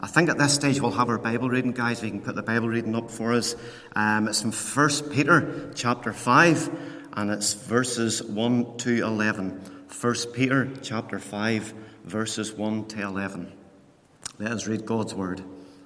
I think at this stage we'll have our Bible reading, guys. If you can put the Bible reading up for us. It's from 1 Peter chapter 5, and it's verses 1 to 11. 1 Peter chapter 5, verses 1 to 11. Let us read God's word.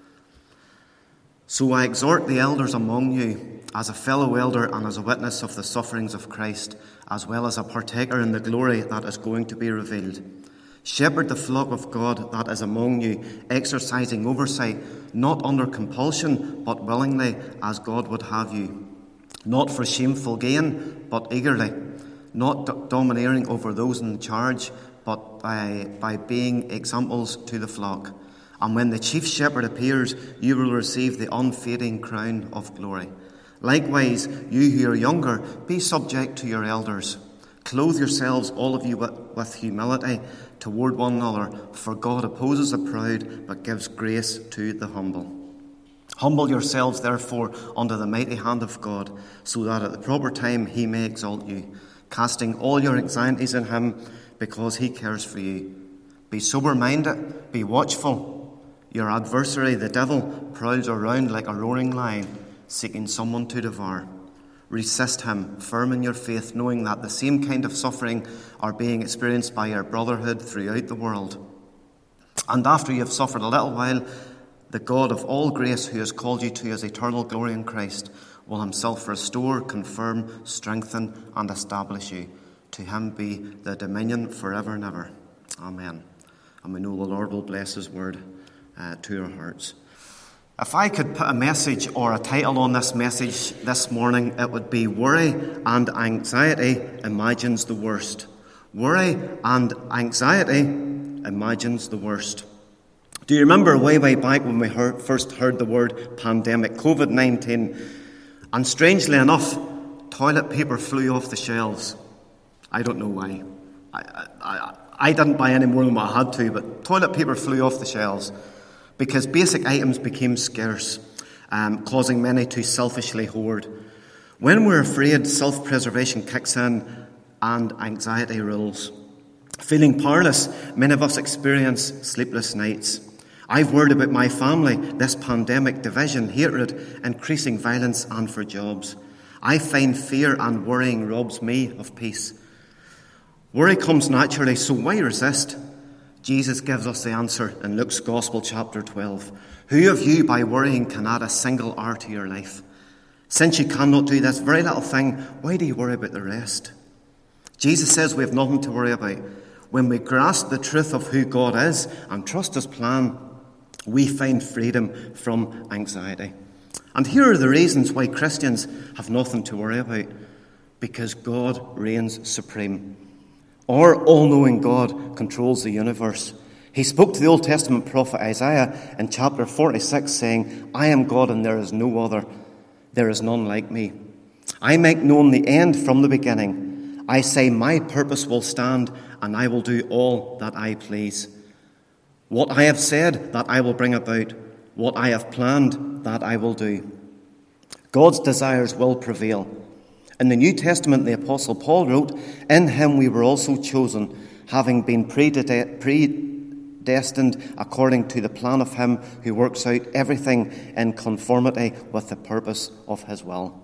So I exhort the elders among you, as a fellow elder and as a witness of the sufferings of Christ, as well as a partaker in the glory that is going to be revealed. Shepherd the flock of God that is among you, exercising oversight, not under compulsion, but willingly, as God would have you. Not for shameful gain, but eagerly. Not domineering over those in charge, but by being examples to the flock. And when the chief shepherd appears, you will receive the unfading crown of glory. Likewise, you who are younger, be subject to your elders. Clothe yourselves, all of you, with humility toward one another, for God opposes the proud, but gives grace to the humble. Humble yourselves, therefore, under the mighty hand of God, so that at the proper time he may exalt you, casting all your anxieties on him, because he cares for you. Be sober-minded, be watchful. Your adversary, the devil, prowls around like a roaring lion, seeking someone to devour. Resist him, firm in your faith, knowing that the same kind of suffering are being experienced by your brotherhood throughout the world. And after you have suffered a little while, the God of all grace, who has called you to his eternal glory in Christ, will himself restore, confirm, strengthen, and establish you. To him be the dominion forever and ever. Amen. And we know the Lord will bless his word to our hearts. If I could put a message or a title on this message this morning, it would be Worry and Anxiety Imagines the Worst. Worry and Anxiety Imagines the Worst. Do you remember way back when we first heard the word pandemic, COVID-19, and strangely enough, toilet paper flew off the shelves? I don't know why. I didn't buy any more than I had to, but toilet paper flew off the shelves because basic items became scarce, causing many to selfishly hoard. When we're afraid, self-preservation kicks in and anxiety rules. Feeling powerless, many of us experience sleepless nights. I've worried about my family, this pandemic, division, hatred, increasing violence, and for jobs. I find fear and worrying robs me of peace. Worry comes naturally, so why resist? Jesus gives us the answer in Luke's Gospel, chapter 12. Who of you, by worrying, can add a single hour to your life? Since you cannot do this very little thing, why do you worry about the rest? Jesus says we have nothing to worry about. When we grasp the truth of who God is and trust his plan, we find freedom from anxiety. And here are the reasons why Christians have nothing to worry about. Because God reigns supreme. Our all-knowing God controls the universe. He spoke to the Old Testament prophet Isaiah in chapter 46, saying, I am God and there is no other. There is none like me. I make known the end from the beginning. I say my purpose will stand and I will do all that I please. What I have said, that I will bring about. What I have planned, that I will do. God's desires will prevail. In the New Testament, the Apostle Paul wrote, in him we were also chosen, having been predestined according to the plan of him who works out everything in conformity with the purpose of his will.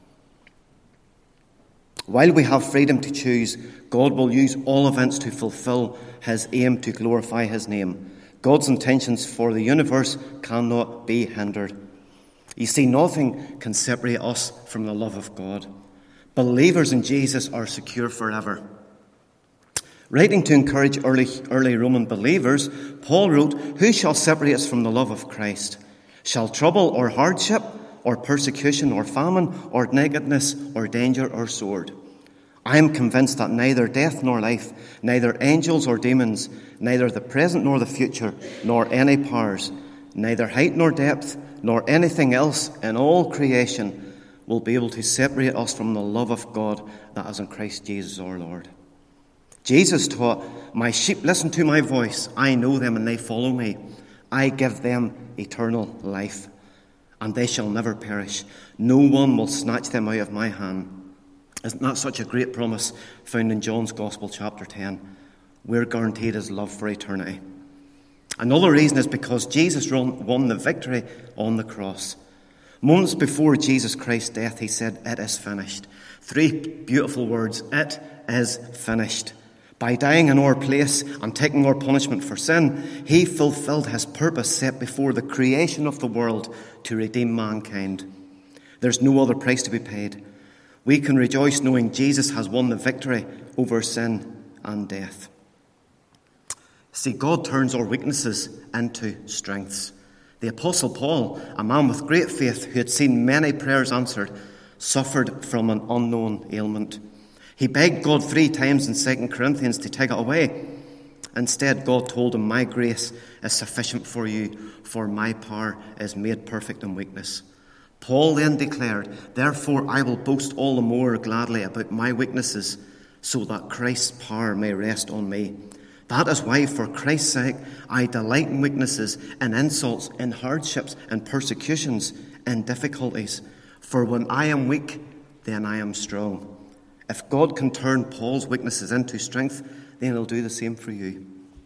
While we have freedom to choose, God will use all events to fulfill his aim to glorify his name. God's intentions for the universe cannot be hindered. You see, nothing can separate us from the love of God. Believers in Jesus are secure forever. Writing to encourage early Roman believers, Paul wrote, who shall separate us from the love of Christ? Shall trouble or hardship or persecution or famine or nakedness or danger or sword? I am convinced that neither death nor life, neither angels or demons, neither the present nor the future, nor any powers, neither height nor depth, nor anything else in all creation will be able to separate us from the love of God that is in Christ Jesus our Lord. Jesus taught, my sheep listen to my voice. I know them and they follow me. I give them eternal life, and they shall never perish. No one will snatch them out of my hand. Isn't that such a great promise found in John's Gospel, chapter 10? We're guaranteed his love for eternity. Another reason is because Jesus won the victory on the cross. Moments before Jesus Christ's death, he said, "It is finished." 3 beautiful words, "It is finished." By dying in our place and taking our punishment for sin, he fulfilled his purpose set before the creation of the world to redeem mankind. There's no other price to be paid. We can rejoice knowing Jesus has won the victory over sin and death. See, God turns our weaknesses into strengths. The Apostle Paul, a man with great faith who had seen many prayers answered, suffered from an unknown ailment. He begged God 3 times in 2 Corinthians to take it away. Instead, God told him, "My grace is sufficient for you, for my power is made perfect in weakness." Paul then declared, "Therefore I will boast all the more gladly about my weaknesses, so that Christ's power may rest on me. That is why, for Christ's sake, I delight in weaknesses, in insults, in hardships, in persecutions, in difficulties. For when I am weak, then I am strong." If God can turn Paul's weaknesses into strength, then he'll do the same for you.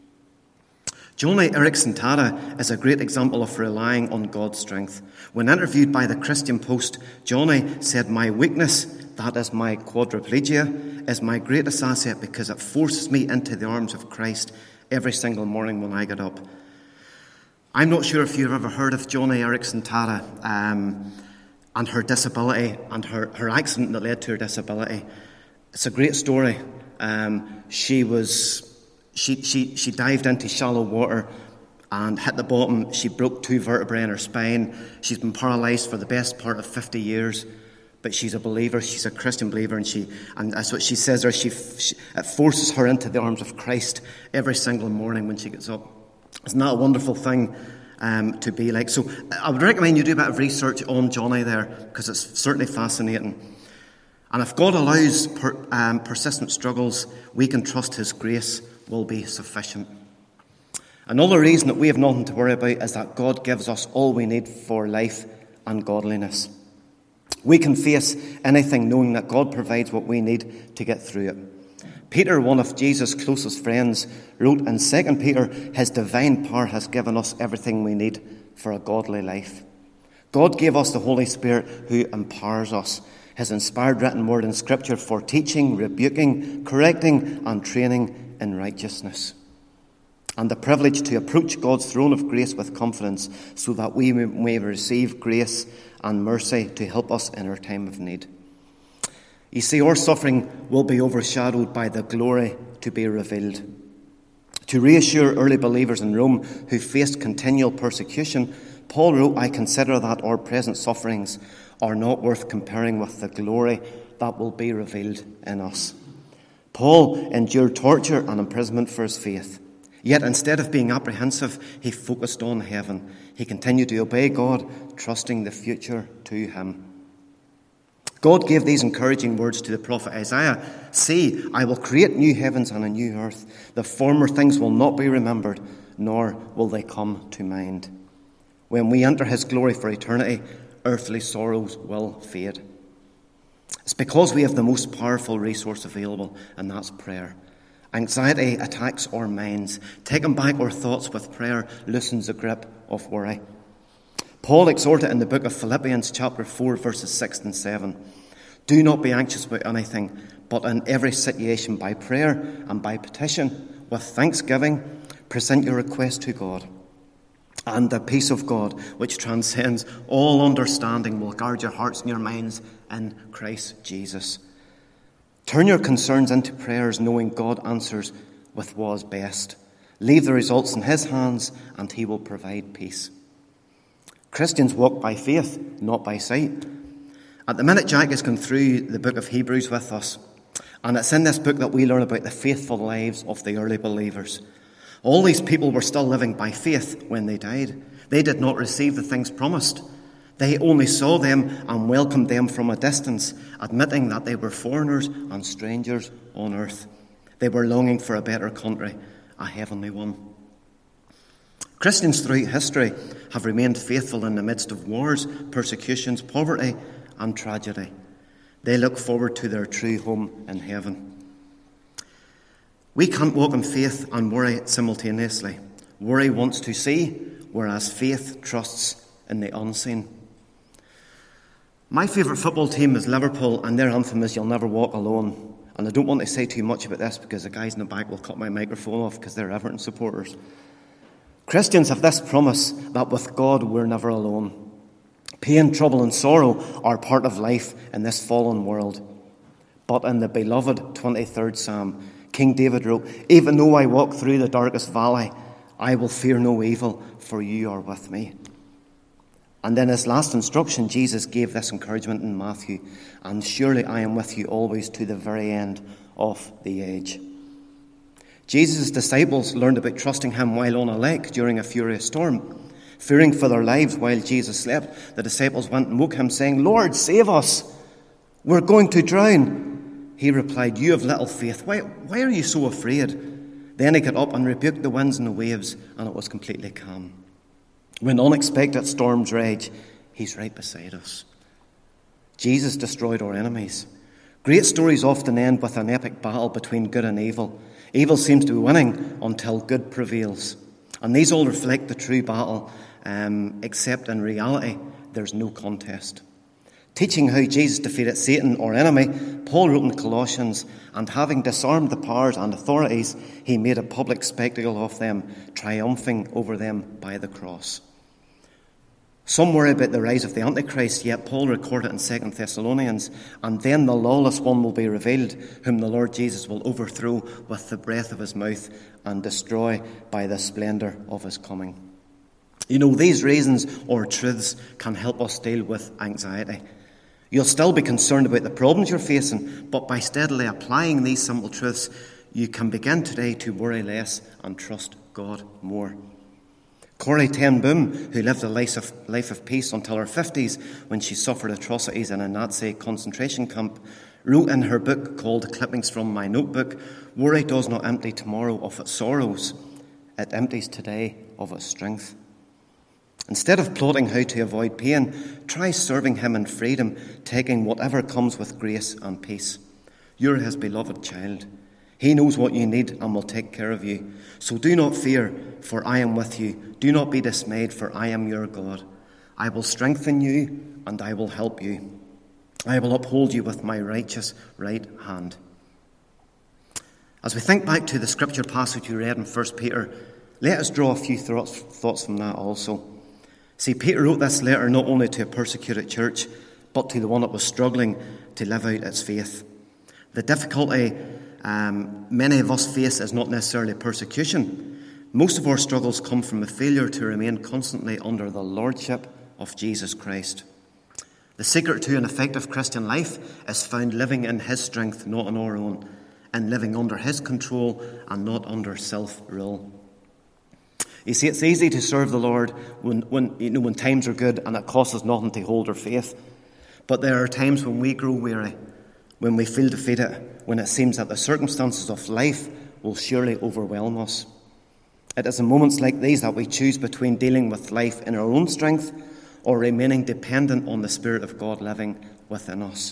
Joni Eareckson Tada is a great example of relying on God's strength. When interviewed by the Christian Post, Joni said, "My weakness, that is my quadriplegia, is my greatest asset because it forces me into the arms of Christ every single morning when I get up." I'm not sure if you've ever heard of Joni Eareckson Tada and her disability and her accident that led to her disability. It's a great story. She dived into shallow water and hit the bottom. She broke 2 vertebrae in her spine. She's been paralysed for the best part of 50 years. But she's a believer. She's a Christian believer, and that's what she says there. It forces her into the arms of Christ every single morning when she gets up. Isn't that a wonderful thing to be like? So I would recommend you do a bit of research on Joni there, because it's certainly fascinating. And if God allows persistent struggles, we can trust his grace will be sufficient. Another reason that we have nothing to worry about is that God gives us all we need for life and godliness. We can face anything knowing that God provides what we need to get through it. Peter, one of Jesus' closest friends, wrote in 2 Peter, "His divine power has given us everything we need for a godly life." God gave us the Holy Spirit who empowers us. His inspired written word in Scripture for teaching, rebuking, correcting and training in righteousness. And the privilege to approach God's throne of grace with confidence so that we may receive grace and mercy to help us in our time of need. You see, our suffering will be overshadowed by the glory to be revealed. To reassure early believers in Rome who faced continual persecution, Paul wrote, "I consider that our present sufferings are not worth comparing with the glory that will be revealed in us." Paul endured torture and imprisonment for his faith. Yet instead of being apprehensive, he focused on heaven. He continued to obey God, trusting the future to him. God gave these encouraging words to the prophet Isaiah. "See, I will create new heavens and a new earth. The former things will not be remembered, nor will they come to mind." When we enter his glory for eternity, earthly sorrows will fade. It's because we have the most powerful resource available, and that's prayer. Anxiety attacks our minds. Taking back our thoughts with prayer loosens the grip of worry. Paul exhorted in the book of Philippians chapter 4 verses 6 and 7. "Do not be anxious about anything, but in every situation by prayer and by petition, with thanksgiving, present your request to God. And the peace of God, which transcends all understanding, will guard your hearts and your minds in Christ Jesus." Turn your concerns into prayers, knowing God answers with what is best. Leave the results in his hands, and he will provide peace. Christians walk by faith, not by sight. At the minute, Jack has gone through the book of Hebrews with us, and it's in this book that we learn about the faithful lives of the early believers. All these people were still living by faith when they died. They did not receive the things promised. They only saw them and welcomed them from a distance, admitting that they were foreigners and strangers on earth. They were longing for a better country, a heavenly one. Christians throughout history have remained faithful in the midst of wars, persecutions, poverty, and tragedy. They look forward to their true home in heaven. We can't walk in faith and worry simultaneously. Worry wants to see, whereas faith trusts in the unseen. My favourite football team is Liverpool, and their anthem is "You'll Never Walk Alone." And I don't want to say too much about this because the guys in the back will cut my microphone off because they're Everton supporters. Christians have this promise that with God we're never alone. Pain, trouble and sorrow are part of life in this fallen world. But in the beloved 23rd Psalm, King David wrote, "Even though I walk through the darkest valley, I will fear no evil, for you are with me." And in his last instruction, Jesus gave this encouragement in Matthew, "And surely I am with you always to the very end of the age." Jesus' disciples learned about trusting him while on a lake during a furious storm. Fearing for their lives while Jesus slept, the disciples went and woke him, saying, "Lord, save us! We're going to drown." He replied, "You have little faith. Why are you so afraid?" Then he got up and rebuked the winds and the waves, and it was completely calm. When unexpected storms rage, he's right beside us. Jesus destroyed our enemies. Great stories often end with an epic battle between good and evil. Evil seems to be winning until good prevails. And these all reflect the true battle, except in reality, there's no contest. Teaching how Jesus defeated Satan, our enemy, Paul wrote in Colossians, "And having disarmed the powers and authorities, he made a public spectacle of them, triumphing over them by the cross." Some worry about the rise of the Antichrist, yet Paul recorded in 2 Thessalonians, "And then the lawless one will be revealed, whom the Lord Jesus will overthrow with the breath of his mouth and destroy by the splendour of his coming." You know, these reasons or truths can help us deal with anxiety. You'll still be concerned about the problems you're facing, but by steadily applying these simple truths, you can begin today to worry less and trust God more. Corrie ten Boom, who lived a life of peace until her 50s when she suffered atrocities in a Nazi concentration camp, wrote in her book called Clippings from My Notebook, "Worry does not empty tomorrow of its sorrows. It empties today of its strength." Instead of plotting how to avoid pain, try serving him in freedom, taking whatever comes with grace and peace. You're his beloved child. He knows what you need and will take care of you. So do not fear, for I am with you. Do not be dismayed, for I am your God. I will strengthen you and I will help you. I will uphold you with my righteous right hand. As we think back to the scripture passage we read in 1 Peter, let us draw a few thoughts from that also. See, Peter wrote this letter not only to a persecuted church, but to the one that was struggling to live out its faith. The difficulty many of us face is not necessarily persecution. Most of our struggles come from a failure to remain constantly under the lordship of Jesus Christ. The secret to an effective Christian life is found living in his strength, not on our own, and living under his control and not under self-rule. You see, it's easy to serve the Lord when times are good and it costs us nothing to hold our faith. But there are times when we grow weary, when we feel defeated, when it seems that the circumstances of life will surely overwhelm us. It is in moments like these that we choose between dealing with life in our own strength or remaining dependent on the Spirit of God living within us.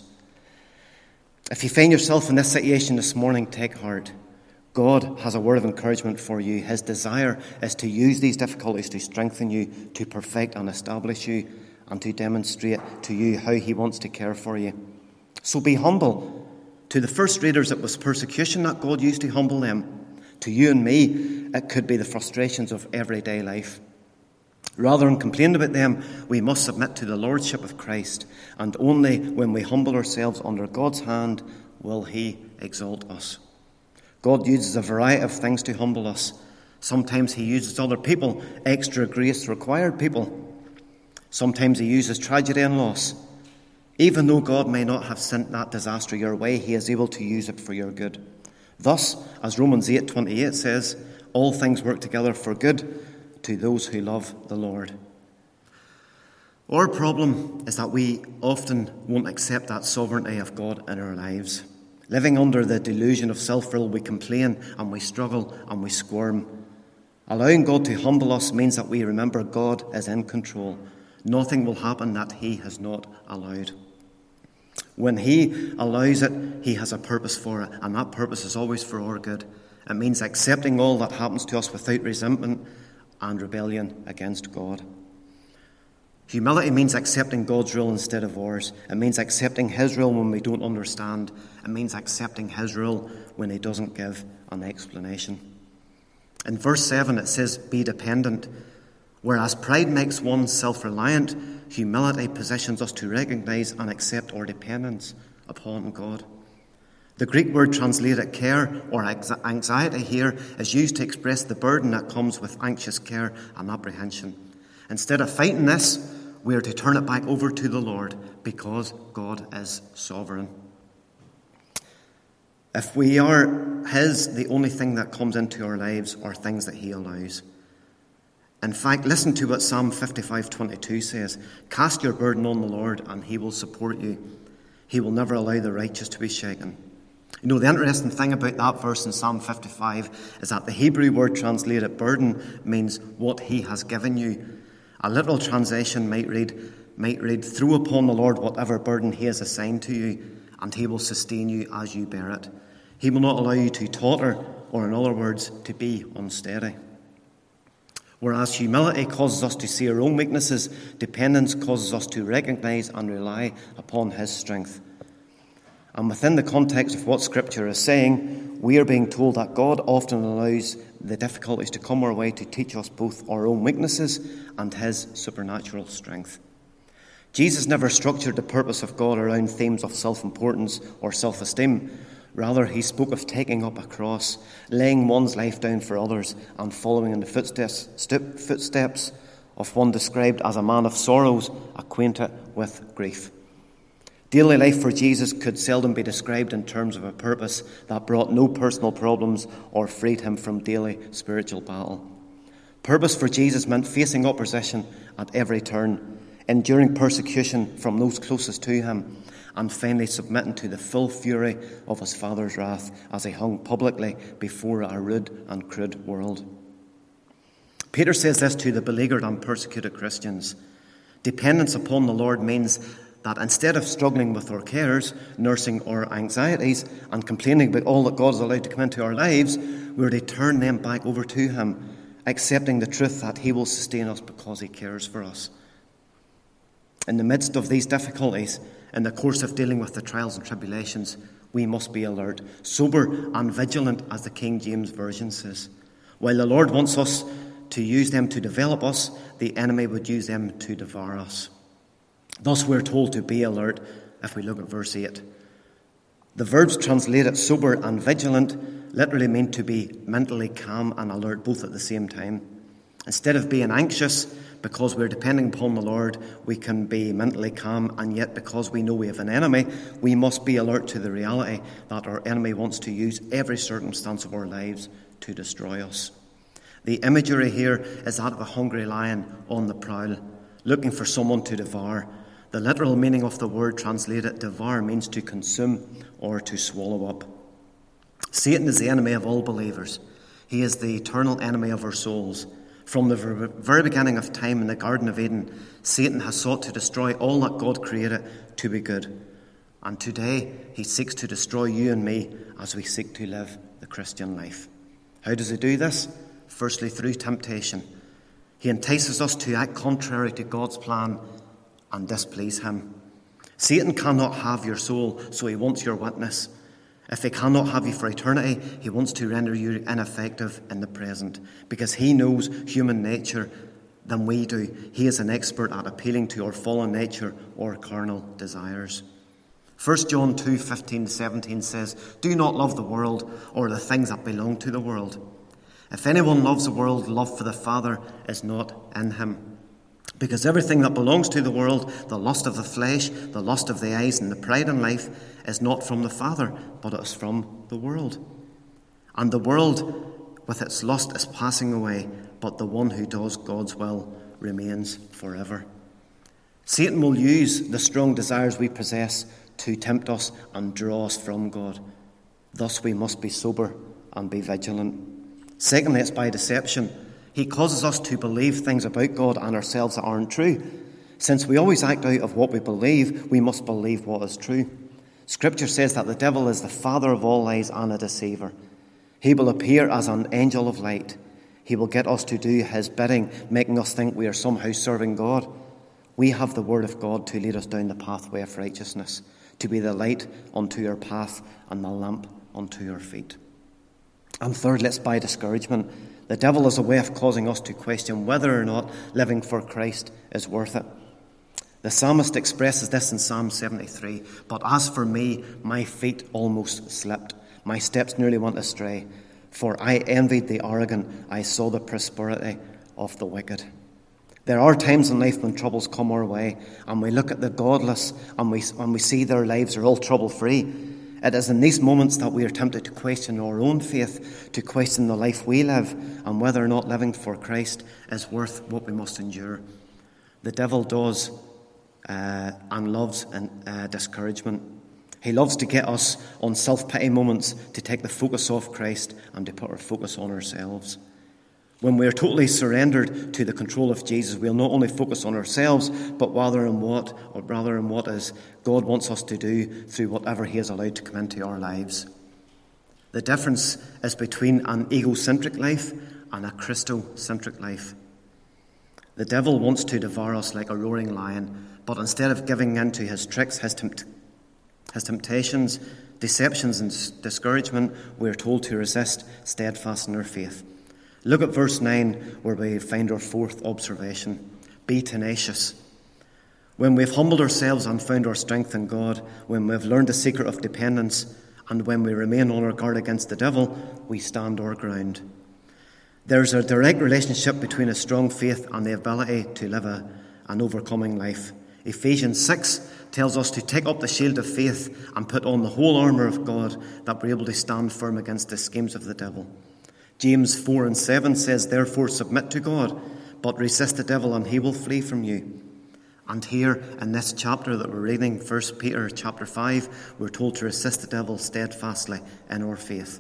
If you find yourself in this situation this morning, take heart. God has a word of encouragement for you. His desire is to use these difficulties to strengthen you, to perfect and establish you, and to demonstrate to you how he wants to care for you. So be humble. To the first readers, it was persecution that God used to humble them. To you and me, it could be the frustrations of everyday life. Rather than complain about them, we must submit to the lordship of Christ, and only when we humble ourselves under God's hand will he exalt us. God uses a variety of things to humble us. Sometimes he uses other people, extra grace-required people. Sometimes he uses tragedy and loss. Even though God may not have sent that disaster your way, he is able to use it for your good. Thus, as Romans 8:28 says, all things work together for good to those who love the Lord. Our problem is that we often won't accept that sovereignty of God in our lives. Living under the delusion of self-rule, we complain and we struggle and we squirm. Allowing God to humble us means that we remember God is in control. Nothing will happen that he has not allowed. When he allows it, he has a purpose for it, and that purpose is always for our good. It means accepting all that happens to us without resentment and rebellion against God. Humility means accepting God's rule instead of ours. It means accepting his rule when we don't understand. It means accepting his rule when he doesn't give an explanation. In verse 7 it says, be dependent. Whereas pride makes one self-reliant, humility positions us to recognize and accept our dependence upon God. The Greek word translated care or anxiety here is used to express the burden that comes with anxious care and apprehension. Instead of fighting this, we are to turn it back over to the Lord because God is sovereign. If we are his, the only thing that comes into our lives are things that he allows. In fact, listen to what Psalm 55:22 says. Cast your burden on the Lord and he will support you. He will never allow the righteous to be shaken. You know, the interesting thing about that verse in Psalm 55 is that the Hebrew word translated burden means what he has given you. A literal translation might read, throw upon the Lord whatever burden he has assigned to you, and he will sustain you as you bear it. He will not allow you to totter, or in other words, to be unsteady. Whereas humility causes us to see our own weaknesses, dependence causes us to recognize and rely upon his strength. And within the context of what Scripture is saying, we are being told that God often allows the difficulties to come our way to teach us both our own weaknesses and his supernatural strength. Jesus never structured the purpose of God around themes of self-importance or self-esteem. Rather, he spoke of taking up a cross, laying one's life down for others, and following in the footsteps of one described as a man of sorrows, acquainted with grief. Daily life for Jesus could seldom be described in terms of a purpose that brought no personal problems or freed him from daily spiritual battle. Purpose for Jesus meant facing opposition at every turn, enduring persecution from those closest to him, and finally submitting to the full fury of his Father's wrath as he hung publicly before a rude and crude world. Peter says this to the beleaguered and persecuted Christians. Dependence upon the Lord means that instead of struggling with our cares, nursing our anxieties, and complaining about all that God has allowed to come into our lives, we're to turn them back over to him, accepting the truth that he will sustain us because he cares for us. In the midst of these difficulties, in the course of dealing with the trials and tribulations, we must be alert, sober and vigilant, as the King James Version says. While the Lord wants us to use them to develop us, the enemy would use them to devour us. Thus we're told to be alert if we look at verse 8. The verbs translated sober and vigilant literally mean to be mentally calm and alert both at the same time. Instead of being anxious because we're depending upon the Lord, we can be mentally calm, and yet because we know we have an enemy, we must be alert to the reality that our enemy wants to use every circumstance of our lives to destroy us. The imagery here is that of a hungry lion on the prowl, looking for someone to devour. The literal meaning of the word translated devour means to consume or to swallow up. Satan is the enemy of all believers. He is the eternal enemy of our souls. From the very beginning of time in the Garden of Eden, Satan has sought to destroy all that God created to be good. And today, he seeks to destroy you and me as we seek to live the Christian life. How does he do this? Firstly, through temptation. He entices us to act contrary to God's plan and displease him. Satan cannot have your soul, so he wants your witness. If he cannot have you for eternity, he wants to render you ineffective in the present, because he knows human nature than we do. He is an expert at appealing to our fallen nature or carnal desires. 1 John 2:15-17 says, "Do not love the world or the things that belong to the world. If anyone loves the world, love for the Father is not in him. Because everything that belongs to the world, the lust of the flesh, the lust of the eyes, and the pride in life, is not from the Father, but it is from the world. And the world with its lust is passing away, but the one who does God's will remains forever." Satan will use the strong desires we possess to tempt us and draw us from God. Thus we must be sober and be vigilant. Secondly, it's by deception. He causes us to believe things about God and ourselves that aren't true. Since we always act out of what we believe, we must believe what is true. Scripture says that the devil is the father of all lies and a deceiver. He will appear as an angel of light. He will get us to do his bidding, making us think we are somehow serving God. We have the word of God to lead us down the pathway of righteousness, to be the light unto our path and the lamp unto our feet. And third, let's buy discouragement. The devil is a way of causing us to question whether or not living for Christ is worth it. The psalmist expresses this in Psalm 73. But as for me, my feet almost slipped. My steps nearly went astray. For I envied the arrogant. I saw the prosperity of the wicked. There are times in life when troubles come our way, and we look at the godless, and we see their lives are all trouble-free. It is in these moments that we are tempted to question our own faith, to question the life we live, and whether or not living for Christ is worth what we must endure. The devil does and loves discouragement. He loves to get us on self-pity moments, to take the focus off Christ and to put our focus on ourselves. When we are totally surrendered to the control of Jesus, we'll not only focus on ourselves, but rather in what is God wants us to do through whatever he has allowed to come into our lives. The difference is between an egocentric life and a Christocentric life. The devil wants to devour us like a roaring lion, but instead of giving in to his tricks, his temptations, deceptions and discouragement, we are told to resist, steadfast in our faith. Look at verse 9, where we find our fourth observation. Be tenacious. When we've humbled ourselves and found our strength in God, when we've learned the secret of dependence, and when we remain on our guard against the devil, we stand our ground. There's a direct relationship between a strong faith and the ability to live an overcoming life. Ephesians 6 tells us to take up the shield of faith and put on the whole armour of God, that we're able to stand firm against the schemes of the devil. James 4 and 7 says, therefore submit to God, but resist the devil and he will flee from you. And here in this chapter that we're reading, 1 Peter chapter 5, we're told to resist the devil steadfastly in our faith.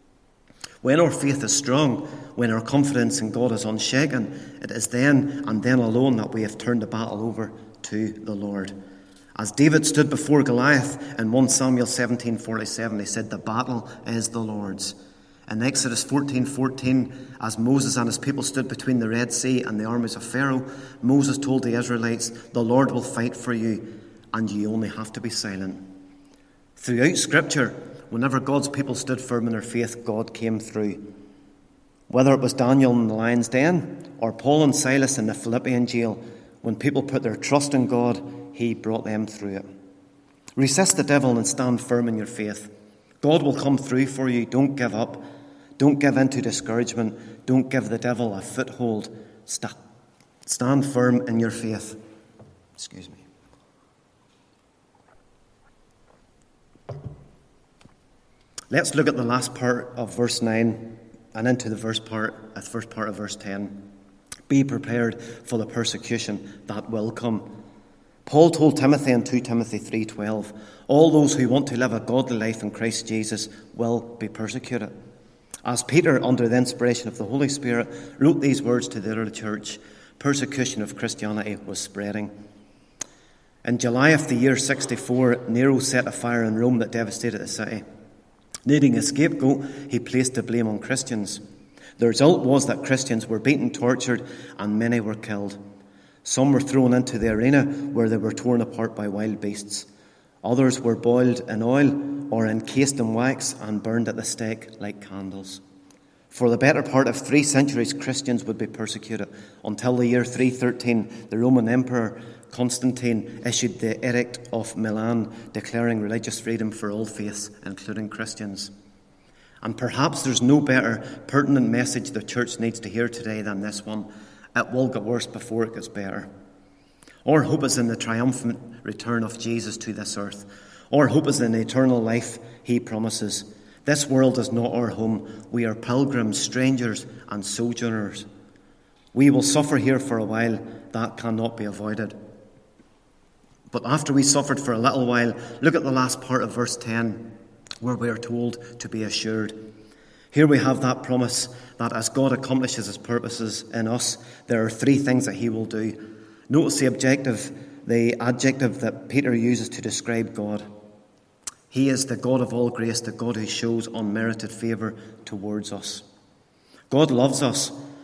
When our faith is strong, when our confidence in God is unshaken, it is then and then alone that we have turned the battle over to the Lord. As David stood before Goliath in 1 Samuel 17:47, he said, the battle is the Lord's. In Exodus 14:14, as Moses and his people stood between the Red Sea and the armies of Pharaoh, Moses told the Israelites, the Lord will fight for you, and you only have to be silent. Throughout Scripture, whenever God's people stood firm in their faith, God came through. Whether it was Daniel in the lion's den, or Paul and Silas in the Philippian jail, when people put their trust in God, he brought them through it. Resist the devil and stand firm in your faith. God will come through for you. Don't give up. Don't give in to discouragement. Don't give the devil a foothold. Stand firm in your faith. Excuse me. Let's look at the last part of verse 9 and into the first part of verse 10. Be prepared for the persecution that will come. Paul told Timothy in 2 Timothy 3:12, all those who want to live a godly life in Christ Jesus will be persecuted. As Peter, under the inspiration of the Holy Spirit, wrote these words to the early church, persecution of Christianity was spreading. In July of the year 64, Nero set a fire in Rome that devastated the city. Needing a scapegoat, he placed the blame on Christians. The result was that Christians were beaten, tortured, and many were killed. Some were thrown into the arena where they were torn apart by wild beasts. Others were boiled in oil or encased in wax and burned at the stake like candles. For the better part of 3 centuries, Christians would be persecuted until the year 313, the Roman Emperor Constantine issued the Edict of Milan, declaring religious freedom for all faiths, including Christians. And perhaps there's no better pertinent message the church needs to hear today than this one. It will get worse before it gets better. Our hope is in the triumphant return of Jesus to this earth. Our hope is in the eternal life he promises. This world is not our home. We are pilgrims, strangers, and sojourners. We will suffer here for a while. That cannot be avoided. But after we suffered for a little while, look at the last part of verse 10, where we are told to be assured. Here we have that promise that as God accomplishes his purposes in us, there are 3 things that he will do. Notice the adjective that Peter uses to describe God. He is the God of all grace, the God who shows unmerited favour towards us. God loves us,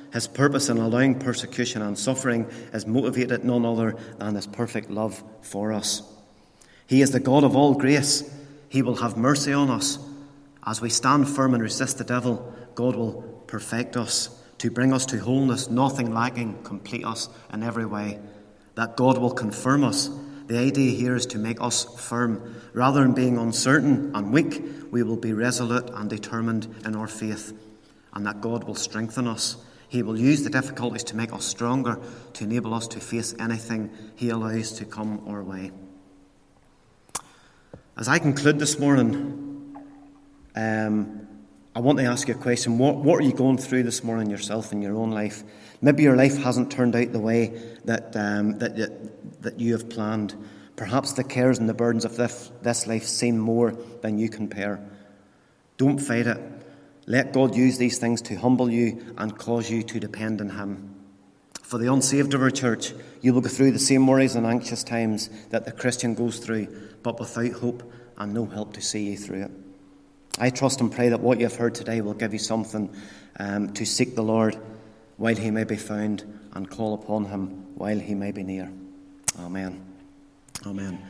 His purpose in allowing persecution and suffering is motivated none other than His perfect love for us. He is the God of all grace. He will have mercy on us. As we stand firm and resist the devil, God will perfect us, to bring us to wholeness, nothing lacking, complete us in every way. That God will confirm us. The idea here is to make us firm. Rather than being uncertain and weak, we will be resolute and determined in our faith. And that God will strengthen us. He will use the difficulties to make us stronger, to enable us to face anything He allows to come our way. As I conclude this morning, I want to ask you a question. What are you going through this morning yourself in your own life? Maybe your life hasn't turned out the way that you have planned. Perhaps the cares and the burdens of this life seem more than you can bear. Don't fight it. Let God use these things to humble you and cause you to depend on Him. For the unsaved of our church, you will go through the same worries and anxious times that the Christian goes through, but without hope and no help to see you through it. I trust and pray that what you have heard today will give you something to seek the Lord while He may be found and call upon Him while He may be near. Amen. Amen.